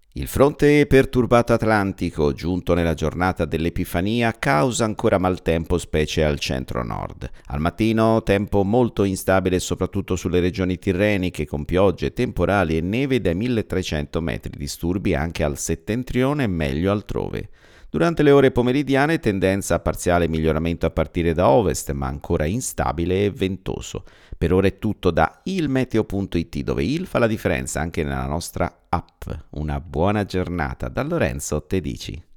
Il fronte perturbato atlantico, giunto nella giornata dell'Epifania, causa ancora maltempo, specie al centro-nord. Al mattino tempo molto instabile soprattutto sulle regioni tirreniche, con piogge, temporali e neve dai 1300 metri, disturbi anche al settentrione e meglio altrove. Durante le ore pomeridiane tendenza a parziale miglioramento a partire da ovest, ma ancora instabile e ventoso. Per ora è tutto da ilmeteo.it, dove il fa la differenza anche nella nostra app. Una buona giornata da Lorenzo Tedici.